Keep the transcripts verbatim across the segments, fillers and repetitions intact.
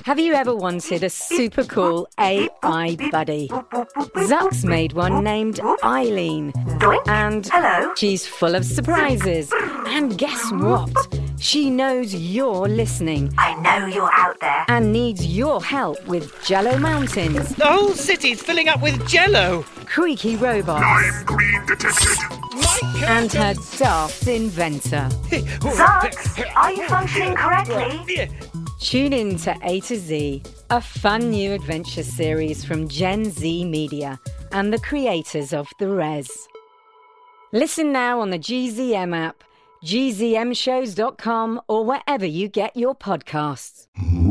Have you ever wanted a super cool A I buddy? Zuck's made one named Eileen. And Hello? she's full of surprises. And guess what? She knows you're listening I know you're out there. and needs your help with Jello Mountains, The whole city's filling up with jello. creaky robots, I'm green detected. and her daft inventor. Zucks, are you functioning correctly? Tune in to A to Z, a fun new adventure series from Gen Z Media and the creators of The Res. Listen now on the G Z M app, G Z M shows dot com, or wherever you get your podcasts.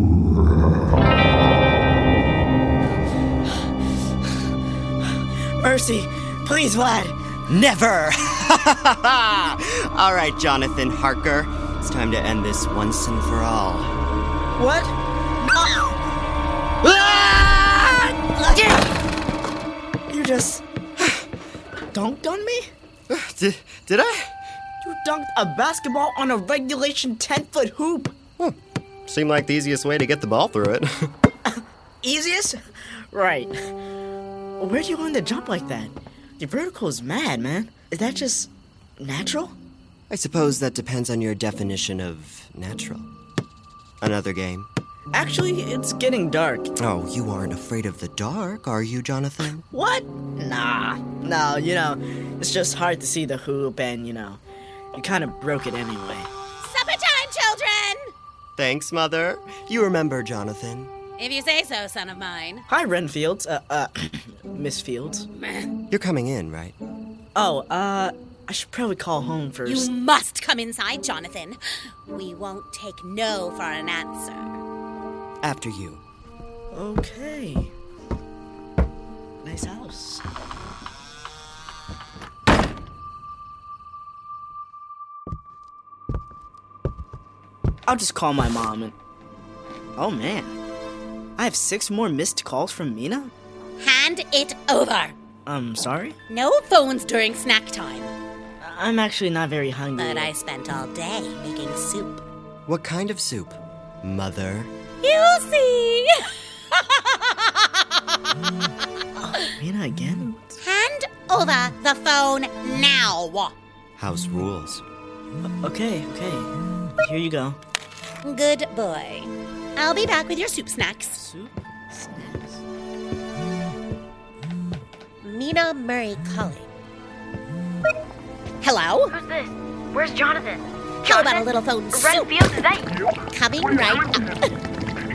Mercy, please, Vlad. Never! All right, Jonathan Harker. It's time to end this once and for all. What? No! You just dunked on me? Did, did I? You dunked a basketball on a regulation ten-foot hoop. Seemed like the easiest way to get the ball through it. Easiest? Right. Where'd you learn to jump like that? Your vertical is mad, man. Is that just natural? I suppose that depends on your definition of natural. Another game. Actually, it's getting dark. Oh, you aren't afraid of the dark, are you, Jonathan? What? Nah. No, you know, it's just hard to see the hoop and, you know, you kind of broke it anyway. Supper time, children! Thanks, Mother. You remember, Jonathan. If you say so, son of mine. Hi, Renfields. Uh, uh, Miss Fields. You're coming in, right? Oh, uh, I should probably call home first. You must come inside, Jonathan. We won't take no for an answer. After you. Okay. Nice house. I'll just call my mom and... Oh, man. I have six more missed calls from Mina? Hand it over. I'm sorry? No phones during snack time. I'm actually not very hungry. But I spent all day making soup. What kind of soup, Mother? You see. Mina again? Hand over the phone now. House rules. Okay, okay. Here you go. Good boy. I'll be back with your soup snacks. Soup? Snacks? Mina Murray calling. Hello? Who's this? Where's Jonathan? How about a little phone soup? Renfield, is that you? Coming right up.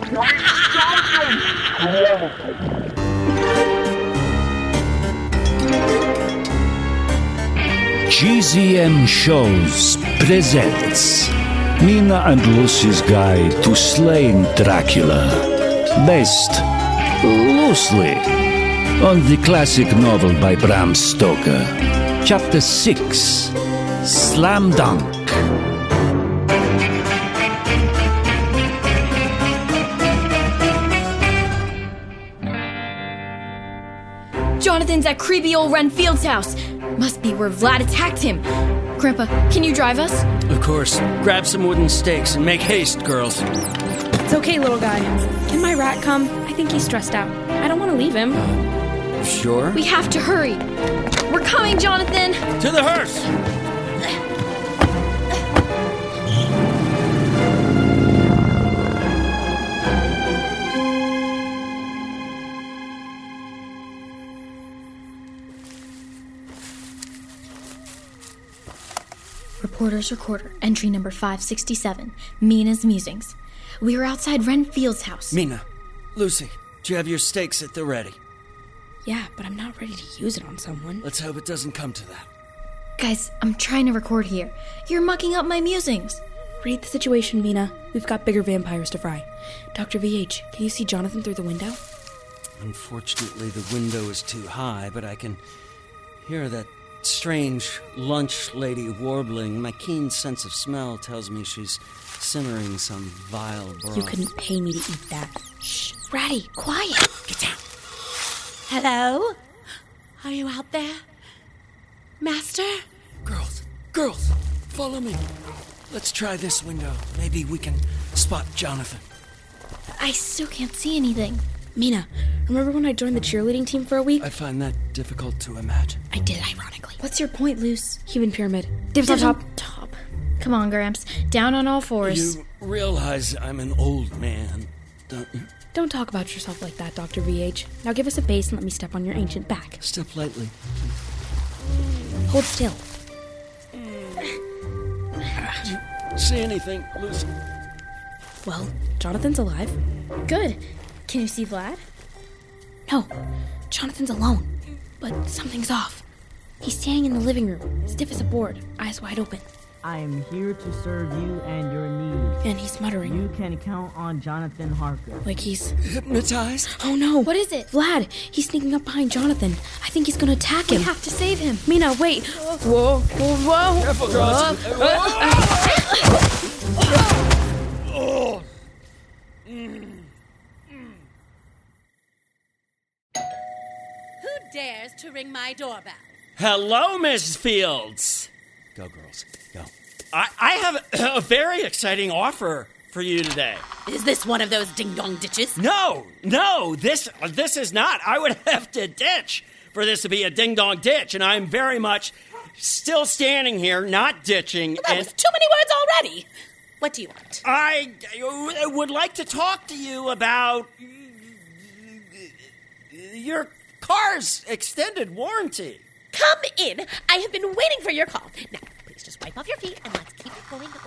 G Z M Shows presents Mina and Lucy's Guide to Slaying Dracula, based loosely on the classic novel by Bram Stoker. Chapter six, Slam Dunk. Jonathan's at creepy old Renfield's house. Must be where Vlad attacked him. Grandpa, can you drive us? Of course. Grab some wooden stakes and make haste, girls. It's okay, little guy. Can my rat come? I think he's stressed out. I don't want to leave him. Sure? We have to hurry. We're coming, Jonathan! To the hearse! Reporter's recorder, entry number five sixty-seven, Mina's musings. We were outside Renfield's house. Mina, Lucy, do you have your stakes at the ready? Yeah, but I'm not ready to use it on someone. Let's hope it doesn't come to that. Guys, I'm trying to record here. You're mucking up my musings. Read the situation, Mina. We've got bigger vampires to fry. Doctor V H, can you see Jonathan through the window? Unfortunately, the window is too high, but I can hear that strange lunch lady warbling. My keen sense of smell tells me she's simmering some vile broth. You couldn't pay me to eat that. Shh, Ratty, quiet. Get down. Hello? Are you out there? Master? Girls, girls, follow me. Let's try this window. Maybe we can spot Jonathan. I still can't see anything. Mina, remember when I joined the cheerleading team for a week? I find that difficult to imagine. I did, ironically. What's your point, Luce? Human pyramid. Dibs on top. top. Come on, Gramps. Down on all fours. You realize I'm an old man, don't you? Don't talk about yourself like that, Doctor V H. Now give us a base and let me step on your ancient back. Step lightly. Hold still. Did you see anything, Lucy? Well, Jonathan's alive. Good. Can you see Vlad? No, Jonathan's alone. But something's off. He's standing in the living room, stiff as a board, eyes wide open. I am here to serve you and your needs. And he's muttering. You can count on Jonathan Harker. Like he's... hypnotized? Oh no. What is it? Vlad, he's sneaking up behind Jonathan. I think he's gonna attack him. We have to save him. Mina, wait. Whoa, whoa, whoa. Careful, girls. Who dares to ring my doorbell? Hello, Missus Fields. Go, girls, go. I, I have a, a very exciting offer for you today. Is this one of those ding-dong ditches? No, no, this this is not. I would have to ditch for this to be a ding-dong ditch, and I'm very much still standing here, not ditching. Well, that and was too many words already. What do you want? I, I would like to talk to you about your car's extended warranty. Come in. I have been waiting for your call. Now, please just wipe off your feet and let's keep it going.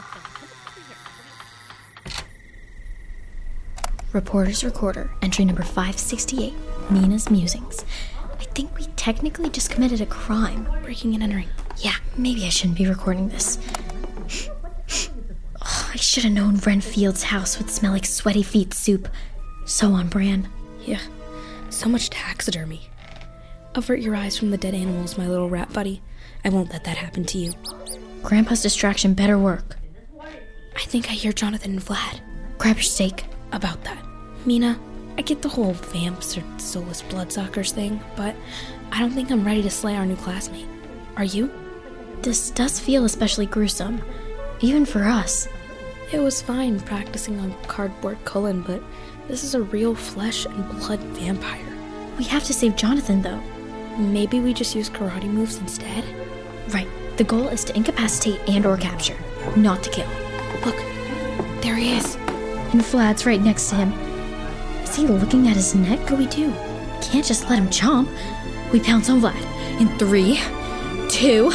Reporter's Recorder, entry number five sixty-eight, Mina's Musings. I think we technically just committed a crime. Breaking and entering. Yeah, maybe I shouldn't be recording this. Oh, I should have known Renfield's house would smell like sweaty feet soup. So on brand. Yeah, so much taxidermy. Avert your eyes from the dead animals, my little rat buddy. I won't let that happen to you. Grandpa's distraction better work. I think I hear Jonathan and Vlad. Grab your steak. About that. Mina, I get the whole vamps or soulless bloodsuckers thing, but I don't think I'm ready to slay our new classmate. Are you? This does feel especially gruesome. Even for us. It was fine practicing on cardboard Cullen, but this is a real flesh and blood vampire. We have to save Jonathan, though. Maybe we just use karate moves instead? Right. The goal is to incapacitate and or capture, not to kill. Look, there he is. And Vlad's right next to him. Is he looking at his neck? What do we do? Can't just let him chomp. We pounce on Vlad. In three, two...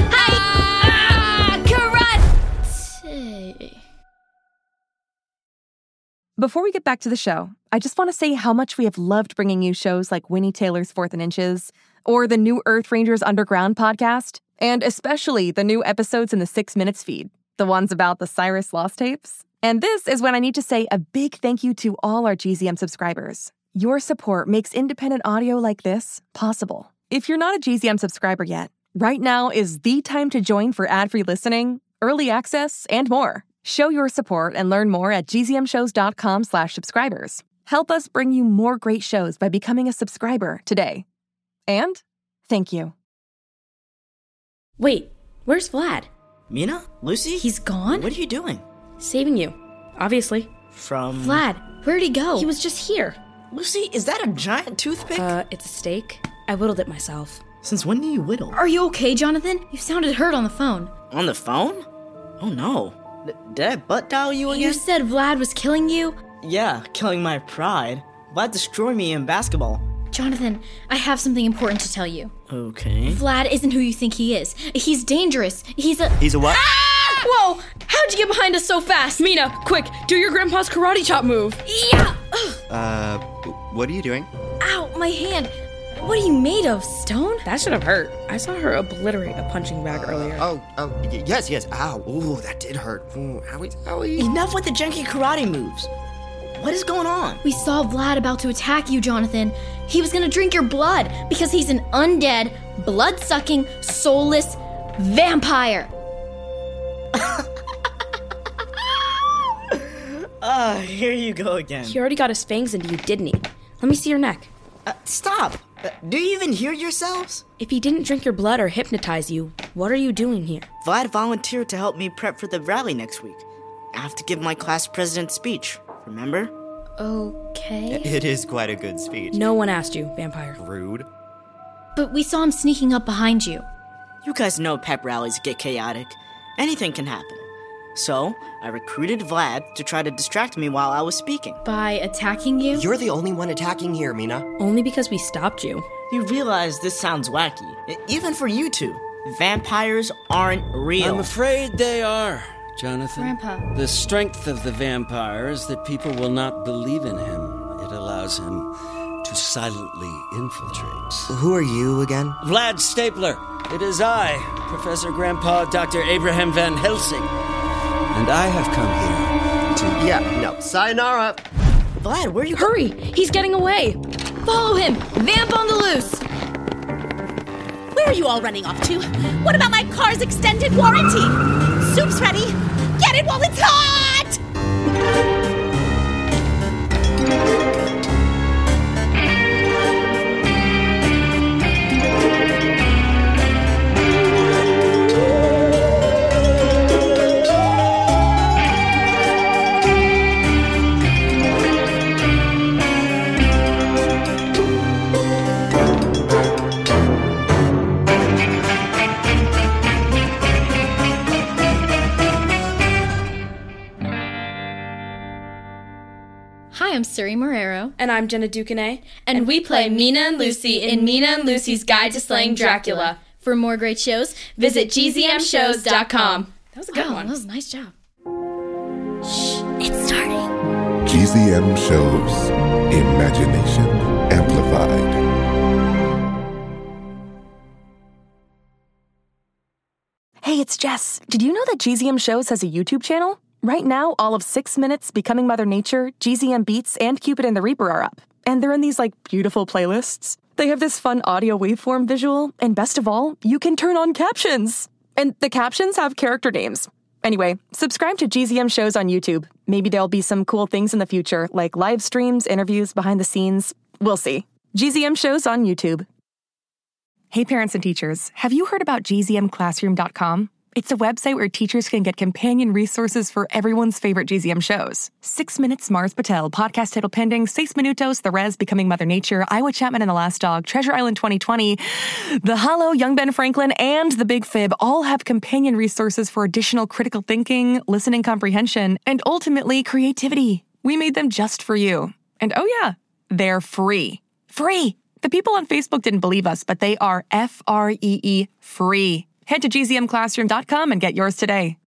Hi! Karate! Before we get back to the show, I just want to say how much we have loved bringing you shows like Winnie Taylor's Fourth and Inches, or the new Earth Rangers Underground podcast, and especially the new episodes in the Six Minutes feed, the ones about the Cyrus Lost tapes. And this is when I need to say a big thank you to all our G Z M subscribers. Your support makes independent audio like this possible. If you're not a G Z M subscriber yet, right now is the time to join for ad-free listening, early access, and more. Show your support and learn more at gzmshows.com slash subscribers. Help us bring you more great shows by becoming a subscriber today. And thank you. Wait, where's Vlad? Mina? Lucy? He's gone? What are you doing? Saving you, obviously. From... Vlad, where'd he go? He was just here. Lucy, is that a giant toothpick? Uh, it's a steak. I whittled it myself. Since when do you whittle? Are you okay, Jonathan? You sounded hurt on the phone. On the phone? Oh no. D- did I butt dial you again? You said Vlad was killing you? Yeah, killing my pride. Vlad destroyed me in basketball. Jonathan, I have something important to tell you. Okay. Vlad isn't who you think he is. He's dangerous. He's a... He's a what? Ah! Whoa! How'd you get behind us so fast? Mina, quick, do your grandpa's karate chop move. Yeah! Uh, what are you doing? Ow, my hand. What are you made of, stone? That should have hurt. I saw her obliterate a punching bag earlier. Oh, oh, y- yes, yes. Ow, ooh, that did hurt. Ooh, owie, owie. Enough with the janky karate moves. What is going on? We saw Vlad about to attack you, Jonathan. He was gonna drink your blood because he's an undead, blood-sucking, soulless vampire. Ah, uh, here you go again. He already got his fangs into you, didn't he? Let me see your neck. Uh, stop! Uh, do you even hear yourselves? If he didn't drink your blood or hypnotize you, what are you doing here? Vlad volunteered to help me prep for the rally next week. I have to give my class president speech, remember? Okay. It is quite a good speech. No one asked you, vampire. Rude. But we saw him sneaking up behind you. You guys know pep rallies get chaotic. Anything can happen. So, I recruited Vlad to try to distract me while I was speaking. By attacking you? You're the only one attacking here, Mina. Only because we stopped you. You realize this sounds wacky, even for you two. Vampires aren't real. I'm afraid they are, Jonathan. Grandpa. The strength of the vampire is that people will not believe in him. It allows him to silently infiltrate. Who are you again? Vlad Stapler. It is I, Professor Grandpa Doctor Abraham Van Helsing. And I have come here to... Yeah, no. Sayonara. Vlad, where are you... Hurry! He's getting away! Follow him! Vamp on the loose! Where are you all running off to? What about my car's extended warranty? Soup's ready. Get it while it's hot! Hi, I'm Suri Morero. And I'm Jenna Ducanay. And we play Mina and Lucy in Mina and Lucy's Guide to Slaying Dracula. For more great shows, visit G Z M shows dot com. That was a good wow, one. That was a nice job. Shh, it's starting. G Z M shows Imagination Amplified. Hey, it's Jess. Did you know that G Z M Shows has a YouTube channel? Right now, all of Six Minutes, Becoming Mother Nature, G Z M Beats, and Cupid and the Reaper are up. And they're in these, like, beautiful playlists. They have this fun audio waveform visual, and best of all, you can turn on captions. And the captions have character names. Anyway, subscribe to G Z M Shows on YouTube. Maybe there'll be some cool things in the future, like live streams, interviews, behind the scenes. We'll see. G Z M Shows on YouTube. Hey, parents and teachers, have you heard about G Z M classroom dot com? It's a website where teachers can get companion resources for everyone's favorite G Z M shows. Six Minutes, Mars Patel, Podcast Title Pending, Seis Minutos, The Res, Becoming Mother Nature, Iowa Chapman and the Last Dog, Treasure Island twenty twenty, The Hollow, Young Ben Franklin, and The Big Fib all have companion resources for additional critical thinking, listening comprehension, and ultimately creativity. We made them just for you. And oh yeah, they're free. Free! The people on Facebook didn't believe us, but they are F R E E free. Head to G Z M classroom dot com and get yours today.